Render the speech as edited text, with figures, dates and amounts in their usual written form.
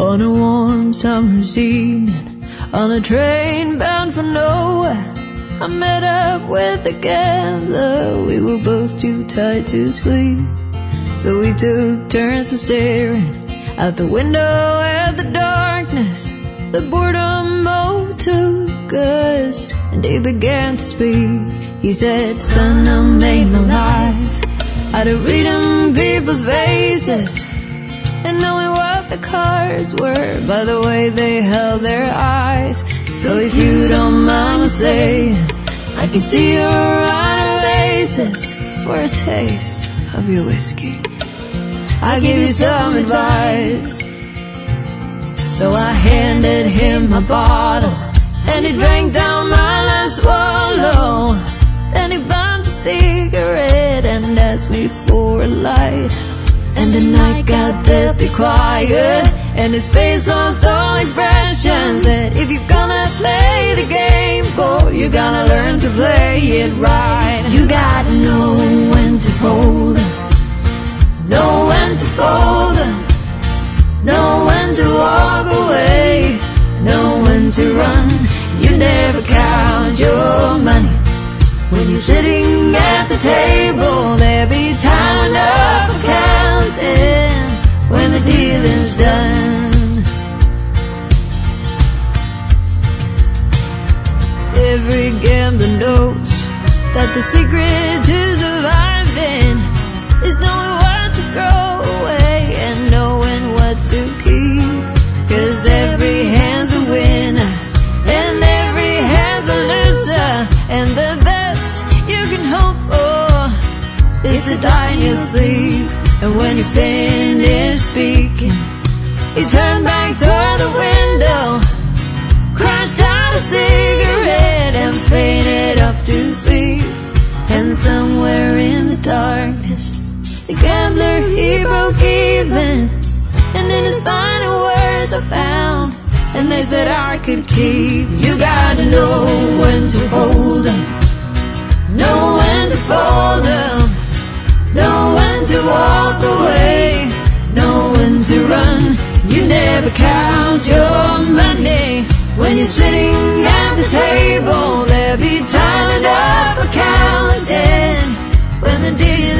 On a warm summer's evening, on a train bound for nowhere, I met up with a gambler. We were both too tired to sleep, so we took turns of staring out the window at the darkness. The boredom overtook us, and he began to speak. He said, "Son, I made my life out of reading people's faces and knowing what the cards were by the way they held their eyes. So if you don't mind me saying, I can see you're out of aces. For a taste of your whiskey, I'll give you some advice." So I handed him my bottle, and he drank down my last swallow. Then he bummed a cigarette and asked me for a light. And the night got deathly quiet, and his face lost all expression. Said, "If you're gonna play the game, boy, you're gonna learn to play it right. You gotta know when to hold 'em, know when to fold 'em, know when to walk away, know when to run. You never count your money when you're sitting at the table. There'll be time enough for counting when the deal is done." Every gambler knows that the secret to surviving is knowing what to throw away and knowing what to keep. 'Cause every hand's a winner and every hand's a loser, and the best you can hope for is to die in your sleep. And when you finish speaking, he turned back toward the window, crushed out a cigarette and faded off to sleep. And somewhere in the darkness, the gambler, he broke even, and in his final words I found, and they said I could keep. You gotta know when to hold 'em, know when to fold 'em, know when to walk away, know when to run. You never count your money when you're sitting at the table. There'll be time enough for counting when the deal